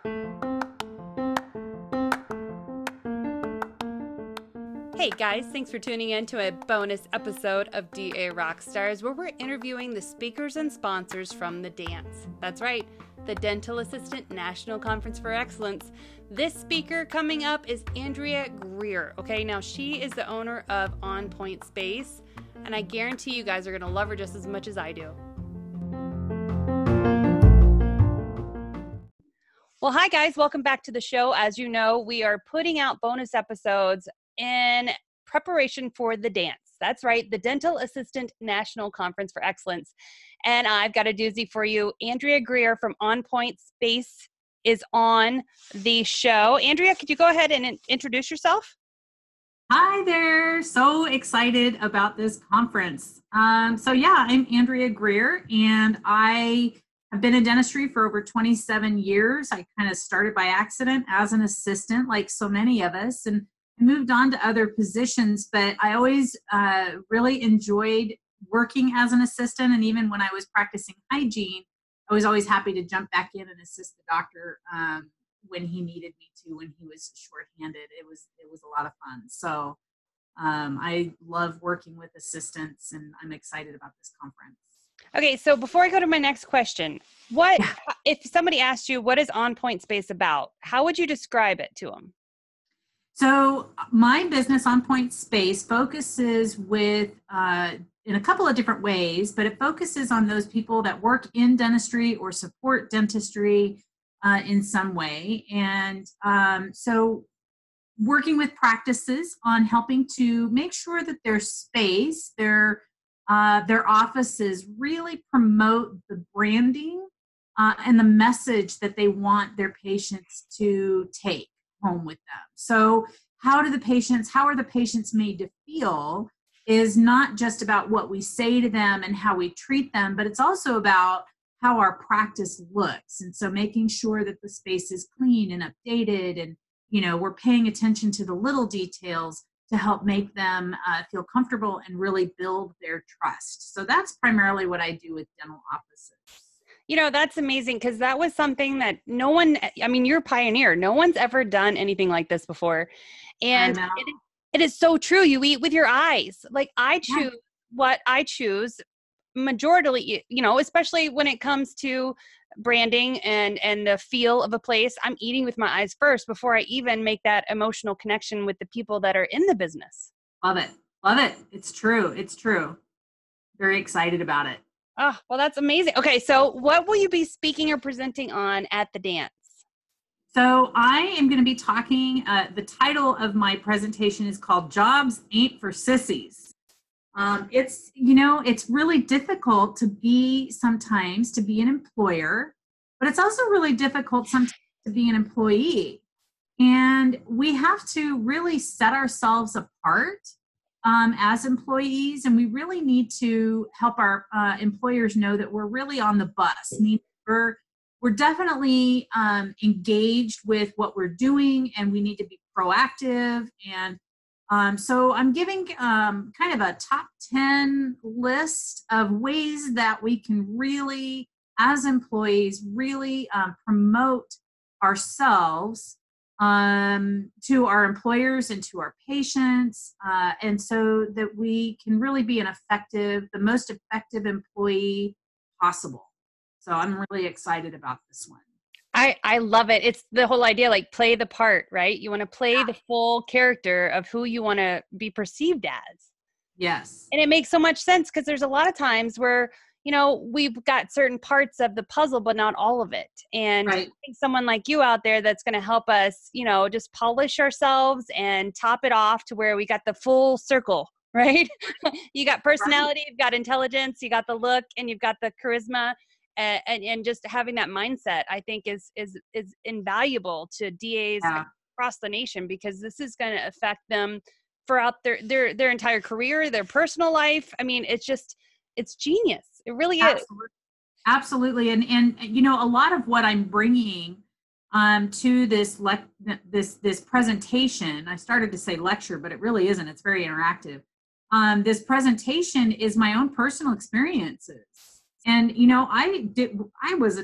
Hey guys, thanks for tuning in to a bonus episode of DA Rockstars, where we're interviewing the speakers and sponsors from the dance. That's right, the Dental Assistant National Conference for Excellence. This speaker coming up is Andrea Greer. Okay, now she is the owner of On Point Space, and I guarantee you guys are going to love her just as much as I do. Well, hi guys, welcome back to the show. As you know, we are putting out bonus episodes in preparation for the dance. That's right, the Dental Assistant National Conference for Excellence. And I've got a doozy for you. Andrea Greer from On Point Space is on the show. Andrea, could you go ahead and introduce yourself? Hi there. So excited about this conference. I'm Andrea Greer, and I have been in dentistry for over 27 years. I kind of started by accident as an assistant, like so many of us, and moved on to other positions, but I always really enjoyed working as an assistant. And even when I was practicing hygiene, I was always happy to jump back in and assist the doctor when he needed me to, when he was shorthanded. It was a lot of fun. So I love working with assistants, and I'm excited about this conference. Okay, so before I go to my next question, if somebody asked you, what is On Point Space about? How would you describe it to them? So my business, On Point Space, focuses in a couple of different ways, but it focuses on those people that work in dentistry or support dentistry in some way. And so working with practices on helping to make sure that their space, their offices really promote the branding and the message that they want their patients to take home with them. So how are the patients made to feel is not just about what we say to them and how we treat them, but it's also about how our practice looks. And so making sure that the space is clean and updated, and we're paying attention to the little details to help make them feel comfortable and really build their trust. So that's primarily what I do with dental offices. That's amazing, because that was something that you're a pioneer. No one's ever done anything like this before. And it is so true. You eat with your eyes. Like, I choose what I choose majority, especially when it comes to branding and the feel of a place. I'm eating with my eyes first before I even make that emotional connection with the people that are in the business. Love it. Love it. It's true. Very excited about it. Oh, well, that's amazing. Okay, so what will you be speaking or presenting on at the dance? So I am going to be talking, the title of my presentation is called Jobs Ain't for Sissies. It's really difficult sometimes to be an employer, but it's also really difficult sometimes to be an employee. And we have to really set ourselves apart as employees, and we really need to help our employers know that we're really on the bus. I mean, we're definitely engaged with what we're doing, and we need to be proactive. And so I'm giving kind of a top 10 list of ways that we can really, as employees, really promote ourselves to our employers and to our patients, and so that we can really be the most effective employee possible. So I'm really excited about this one. I love it. It's the whole idea, like, play the part, right? You want to play the full character of who you want to be perceived as. Yes. And it makes so much sense, because there's a lot of times where, we've got certain parts of the puzzle, but not all of it. And I think someone like you out there that's going to help us, just polish ourselves and top it off to where we got the full circle, right? You got personality, you've got intelligence, you got the look, and you've got the charisma. And just having that mindset, I think, is invaluable to DAs across the nation, because this is going to affect them throughout their entire career, their personal life. I mean, it's genius. It really is. Absolutely. And a lot of what I'm bringing to this presentation, I started to say lecture, but it really isn't. It's very interactive. This presentation is my own personal experiences. And, I was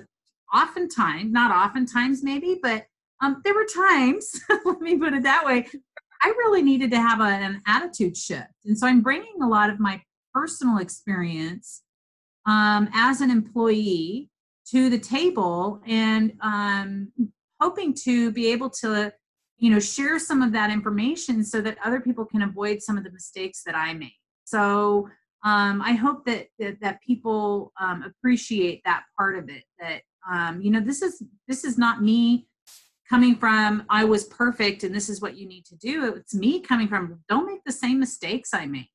oftentimes, not oftentimes maybe, but there were times, let me put it that way, I really needed to have an attitude shift. And so I'm bringing a lot of my personal experience as an employee to the table, and hoping to be able to, share some of that information so that other people can avoid some of the mistakes that I made. So I hope that people appreciate that part of it, that, this is not me coming from, I was perfect and this is what you need to do. It's me coming from, don't make the same mistakes I made.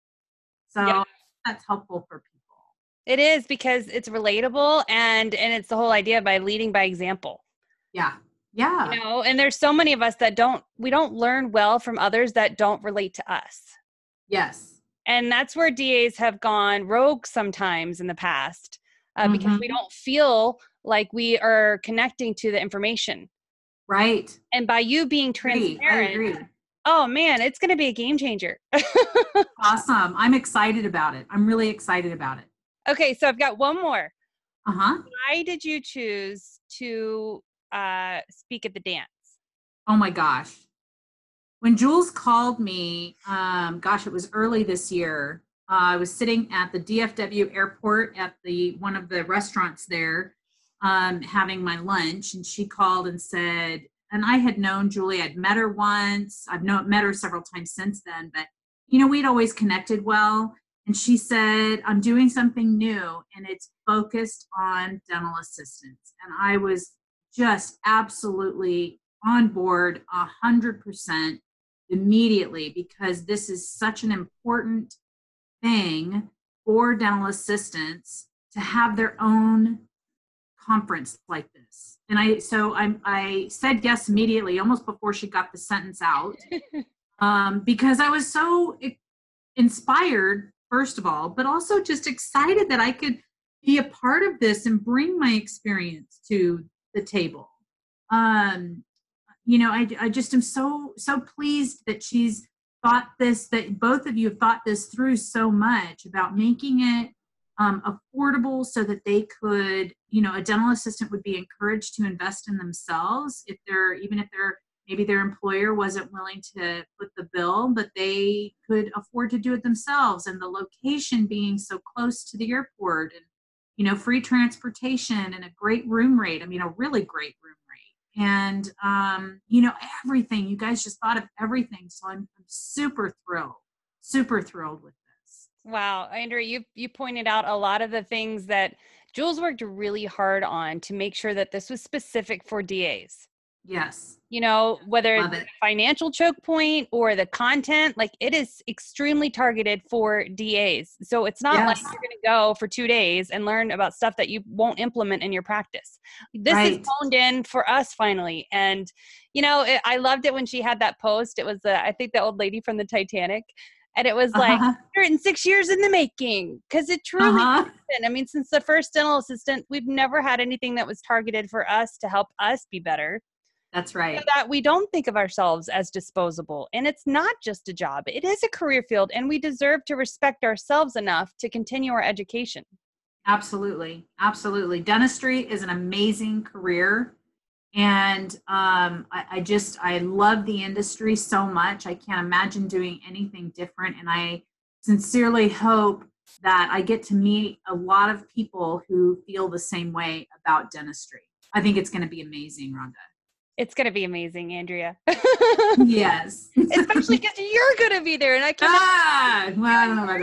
So that's helpful for people. It is, because it's relatable, and it's the whole idea by leading by example. Yeah. And there's so many of us that we don't learn well from others that don't relate to us. Yes. And that's where DAs have gone rogue sometimes in the past, because we don't feel like we are connecting to the information. Right. And by you being transparent, I agree. Oh man, it's going to be a game changer. Awesome. I'm excited about it. I'm really excited about it. Okay. So I've got one more. Uh-huh. Why did you choose to speak at the dance? Oh my gosh. When Jules called me, it was early this year. I was sitting at the DFW airport at one of the restaurants there, having my lunch, and she called and said, and I had known Julie, I'd met her once, met her several times since then, but we'd always connected well. And she said, I'm doing something new and it's focused on dental assistants. And I was just absolutely on board 100% immediately, because this is such an important thing for dental assistants to have their own conference like this. And I said yes immediately, almost before she got the sentence out, because I was so inspired, first of all, but also just excited that I could be a part of this and bring my experience to the table. I just am so pleased that she's thought this, that both of you have thought this through so much about making it affordable so that they could, a dental assistant would be encouraged to invest in themselves even if maybe their employer wasn't willing to foot the bill, but they could afford to do it themselves. And the location being so close to the airport, and, free transportation and a great room rate. I mean, a really great room rate. And, everything. You guys just thought of everything. So I'm super thrilled with this. Wow. Andrea, you pointed out a lot of the things that Jules worked really hard on to make sure that this was specific for DAs. Yes. Whether it's the financial choke point or the content, like it is extremely targeted for DAs. So it's not like you're going to go for 2 days and learn about stuff that you won't implement in your practice. This is honed in for us finally. And, I loved it when she had that post. It was, I think, the old lady from the Titanic. And it was like 106 years in the making, because it truly has been. I mean, since the first dental assistant, we've never had anything that was targeted for us to help us be better. That's right. So that we don't think of ourselves as disposable. And it's not just a job. It is a career field, and we deserve to respect ourselves enough to continue our education. Absolutely. Absolutely. Dentistry is an amazing career. And I love the industry so much. I can't imagine doing anything different. And I sincerely hope that I get to meet a lot of people who feel the same way about dentistry. I think it's going to be amazing, Rhonda. It's going to be amazing, Andrea. Yes. Especially because you're going to be there. And I can't. Well, I don't know about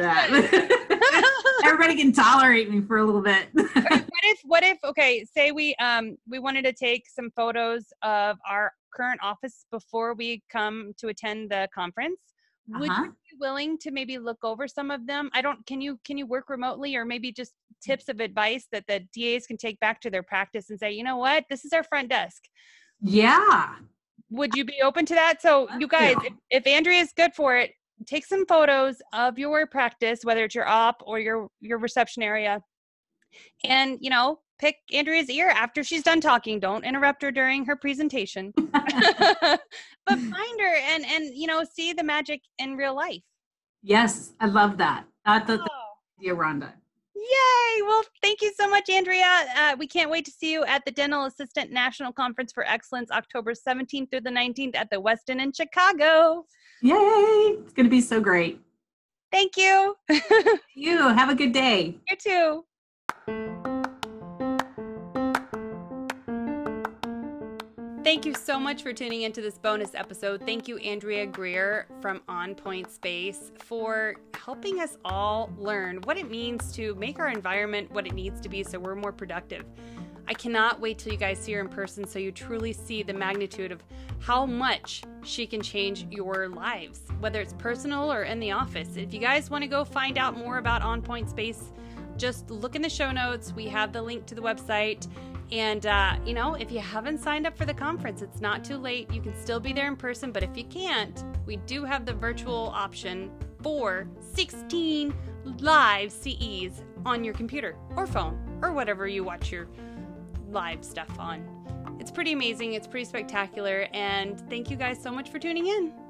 that. Everybody can tolerate me for a little bit. What if, okay, say we wanted to take some photos of our current office before we come to attend the conference. Would you be willing to maybe look over some of them? Can you work remotely, or maybe just tips of advice that the DAs can take back to their practice and say, you know what, this is our front desk. Yeah. Would you be open to that? So you guys, if Andrea is good for it, take some photos of your practice, whether it's your op or your reception area, and, pick Andrea's ear after she's done talking. Don't interrupt her during her presentation, but find her and, see the magic in real life. Yes. I love that. That's the idea, Rhonda. Yay! Well, thank you so much, Andrea. We can't wait to see you at the Dental Assistant National Conference for Excellence, October 17th through the 19th at the Westin in Chicago. Yay! It's going to be so great. Thank you. You have a good day. You too. Thank you so much for tuning into this bonus episode. Thank you, Andrea Greer from On Point Space, for helping us all learn what it means to make our environment what it needs to be so we're more productive. I cannot wait till you guys see her in person so you truly see the magnitude of how much she can change your lives, whether it's personal or in the office. If you guys want to go find out more about On Point Space, just look in the show notes. We have the link to the website. And, if you haven't signed up for the conference, it's not too late. You can still be there in person, but if you can't, we do have the virtual option for 16 live CEs on your computer or phone or whatever you watch your live stuff on. It's pretty amazing. It's pretty spectacular. And thank you guys so much for tuning in.